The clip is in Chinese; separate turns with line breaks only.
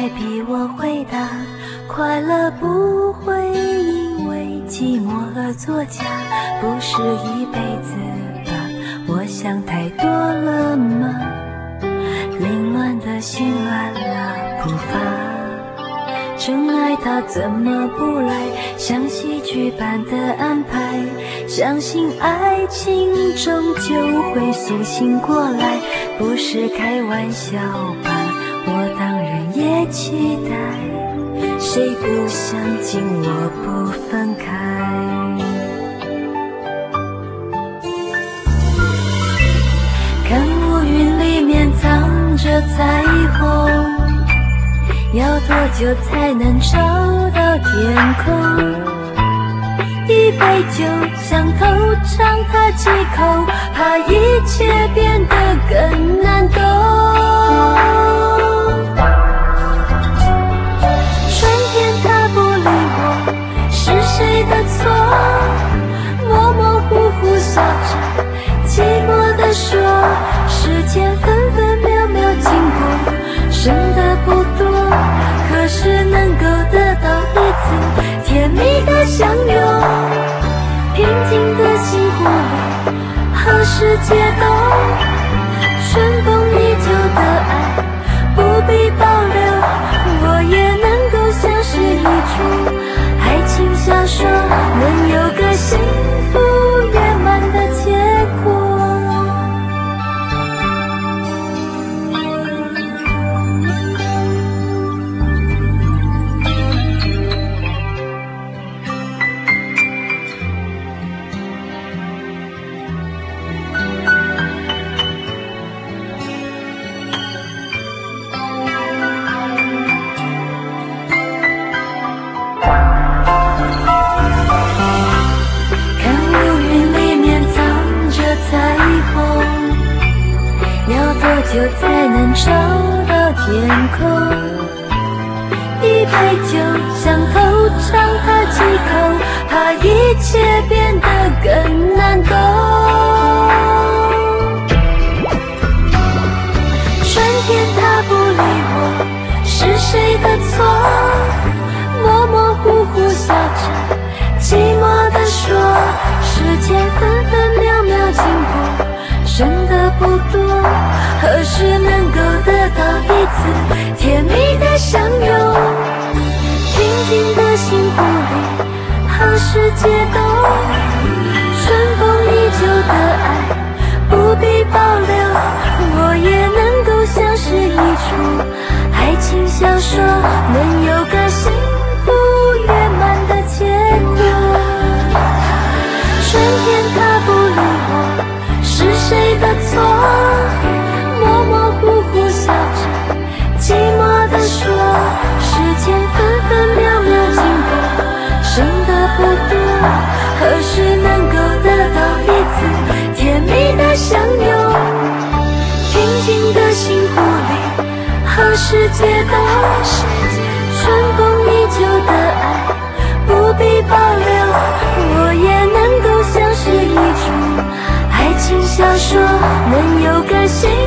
代替我回答，快乐不会因为寂寞而作假，不是一辈子吧，我想太多了吗？凌乱的心乱了步伐，真爱它怎么不来，像戏剧般的安排，相信爱情终究会苏醒过来，不是开玩笑吧，我当然也期待，谁不想紧握不分开。看乌云里面藏着彩虹，要多久才能找到天空？一杯酒想偷尝它几口，怕一切变得更难懂。春天它不理我，是谁的错？模模糊糊笑着，寂寞地说，时间分分秒秒经过，剩的不多，可是能够得到一次甜蜜的相拥。平静的心湖里，何时解冻？春风依旧的爱，不必保留，我也能够像是一出爱情小说，能有个幸福圆满的结果。就才能找到天空，一杯酒想偷尝它几口，怕一切变得更难懂。春天它不理我，是谁的错？模模糊糊笑着，寂寞地说，时间分分秒秒经过，剩的不多，何时能够得到一次甜蜜的相拥？平静的心湖里，何时解冻？春风依旧的爱，不必保留，我也能够像是一出爱情小说，能有个幸福圆满的结果。春天它不理我，是谁的错？模模糊糊笑着，寂寞地说，时间分分秒秒经过，剩的不多，何时能够得到一次甜蜜的相拥？平静的心湖里，何时解冻？春风依旧的爱，不必保留，我也能够像是一出爱情小说，能有个幸